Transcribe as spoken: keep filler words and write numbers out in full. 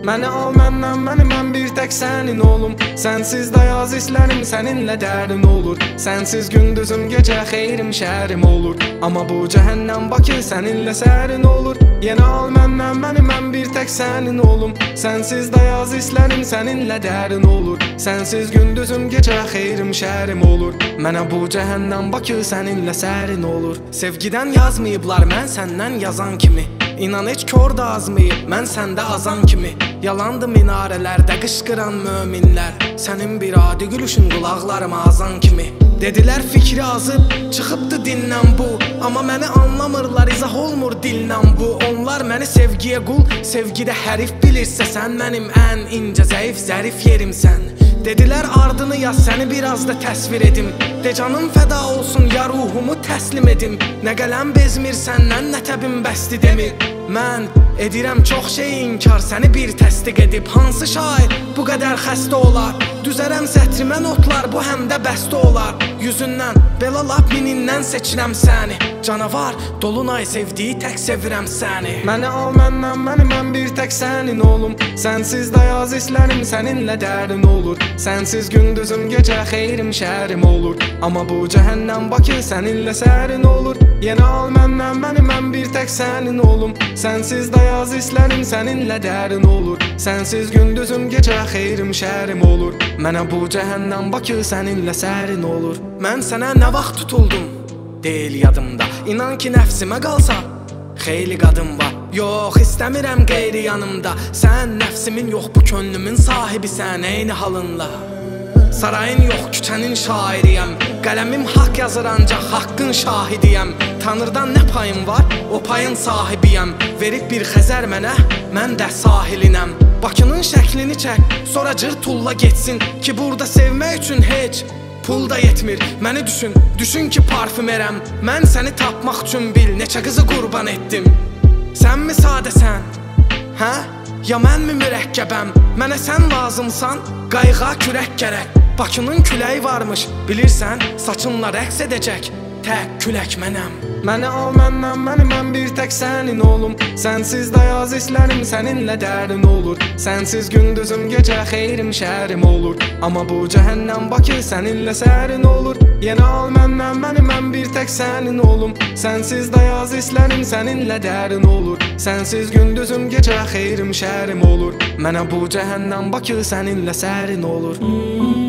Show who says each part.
Speaker 1: Məni al məndən, məni mən bir tək sənin olum. Sənsiz dayaz islərim, səninlə dərin olur. Sənsiz gündüzüm, gecə xeyrim, şəhərim olur. Amma bu cəhənnəm Bakı səninlə sərin olur. Yenə al məndən, məni mən bir tək sənin olum. Sənsiz dayaz islərim, səninlə dərin olur. Sənsiz gündüzüm, gecə xeyrim, şəhərim olur. Mənə bu cəhənnəm Bakı səninlə sərin olur. Sevgidən yazmayıblar mən səndən yazan kimi. İnan heç kör da azmayıb, mən səndə azan kimi. Yalandı minarələrdə qışqıran möminlər. Sənin bir adi gülüşün qulaqlarıma azan kimi. Dedilər fikri azıb, çıxıbdı dindən bu. Amma məni anlamırlar, izah olmur dillə bu. Onlar məni sevgiyə qul, sevgidə hərif bilirsə, sən mənim ən incə, zəif, zərif yerimsən. Dedilər ardını yaz, səni biraz da təsvir edim. De canım fəda olsun, ya ruhumu təslim edim. Nə qələm bezmir səndən, nə təbim bəsti demir. Mən edirəm çox şey inkar, səni bir təsdiq edib. Hansı şair bu qədər xəstə olar? Düzərəm sətrimə notlar, bu həm də bəstə olar. Yüzündən, belə lap minindən seçirəm səni. Canavar, dolunay sevdiyi tək sevirəm səni. Məni al məndən, məni mən bir tək sənin olum. Sənsiz dayaz islərim, səninlə dərin olur. Sənsiz gündüzüm, gecə xeyrim, şəhərim olur. Amma bu cəhənnəm Bakı səninlə sərin olur. Yenə al məndən, məni mən bir tək sənin olum. Sənsiz dayaz islərim, səninlə dərin olur. Sənsiz gündüzüm, gecə xeyrim, şəhərim olur. Mənə bu cəhənnəm Bakı səninlə sərin olur. Mən sənə nə vaxt tutuldum? Deyil yadımda. İnan ki nəfsimə qalsa xeyli qadın var. Yox, istəmirəm qeyri yanımda. Sən nəfsimin yox, bu könlümün sahibisən, eyni halınla. Sarayın yox, küçənin şairiyəm. Qələmim haqq yazır, ancaq haqqın şahidiyəm. Tanrıdan nə payım var, o payın sahibiyəm. Verib bir Xəzər mənə, mən də sahilinəm. Bakının şəklini çək, sonra cır tulla getsin. Ki burada sevmək üçün heç pul da yetmir. Məni düşün, düşün ki parfümerəm. Mən səni tapmaq üçün bil, neçə qızı qurban etdim. Sən mi sadəsən? Hə? Ya mən mi mürəkkəbəm? Mənə sən lazımsan, qayığa kürək gərək. Bakının küləyi varmış, bilirsən, saçınla rəqs edəcək. Tək külək mənəm. Məni al məndən, məni mən bir tək sənin olum. Sənsiz dayaz islərim, səninlə dərin olur. Sənsiz gündüzüm, gecə xeyrim, şəhərim olur. Amma bu cəhənnəm Bakı səninlə sərin olur. Yenə al məndən, məni mən bir tək sənin olum. Sənsiz dayaz islərim, səninlə dərin olur. Sənsiz gündüzüm, gecə xeyrim, şəhərim olur. Mənə bu cəhənnəm Bakı səninlə sərin olur.